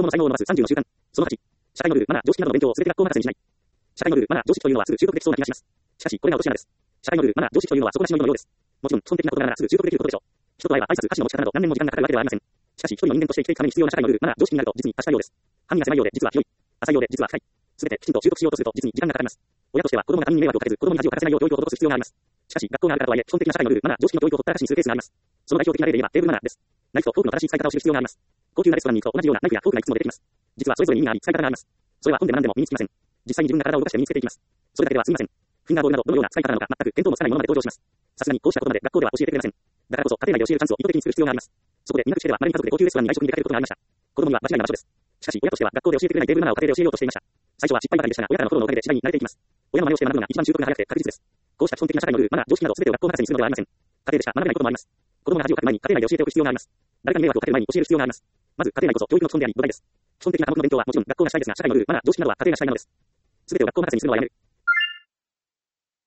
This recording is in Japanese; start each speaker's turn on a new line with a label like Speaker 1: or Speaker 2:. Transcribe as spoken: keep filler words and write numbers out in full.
Speaker 1: 供の才能を伸ばすさんじゅうの習慣。そのはち、社会のルール、マナー、常識などの勉強をすべて学校任せにしない。社会のルール、マナー、常識というのはすぐ習得できそうな気がします。しかし、これが落とし穴です。社会のルール、マナー、常識というのは底なしのもののようです。もちろん、基本的なことならすぐ習得できることでしょう。人と会えば挨拶、箸の持ち方など何年も時間がかかるわけではありません。しかし、一人の人間として生きていくために必要な社会のルール、マナー、常識になると実に確かなようです。範囲が狭いようで実は広い。浅いようで実は深い。すべてきちんと習得しようとすると実に時間がかかります。親としては子供が他人に迷惑をかけず、子供に恥をかかせないよう教育を施す必要があります。しかし、学校があるからとはいえ、基本的な社会のルール、マナー、常識の教育をほったらかしにするケースがあります。その代表的な例で言えばテーブルマナーです。ナイフとフォークの正しい使い方を知る必要があります。高級なレストランに行くと同じようなナイフやフォークがいくつも出てきます。実はそれぞれに意味があり、使い方があります。それは本で学んでも身につきません。実際に自分が体を動かして身につけていきます。それだけでは済みません。フィンガーボールなどどのような使い方なのか全く見当もつかないものまで登場します。さすがにこうしたことまで学校では教えてくれません。だからこそ家庭内で教えるチャンスを意図的に作る必要があります。そこで入学してではまれに家族で高級レストランに外食に出かけることがありました。子供には間違いな場所です。しかし親としては学校で教えてくれないテーブルマナーを家庭で教えようとしていました。最初は失敗ばかりでしたが、親からのフォローのおかげで次第に慣れていきます。親の真似をして学ぶのが一番習得が早くて確実です。こうした基本的な社会のルール、マナー、常識など全てを学校任せにするのではありません。家庭でしか学べないこともあります。子供が恥をかく前に家庭内で教えておく必要があります。誰かに迷惑をかける前に教える必要があります。まず家庭内こそ教育の基本であり土台です。基本的な科目の勉強はもちろん学校がしたいですが、社会のルール、マナー、常識などは家庭がしたいものです。全てを学校任せにするのはやめる。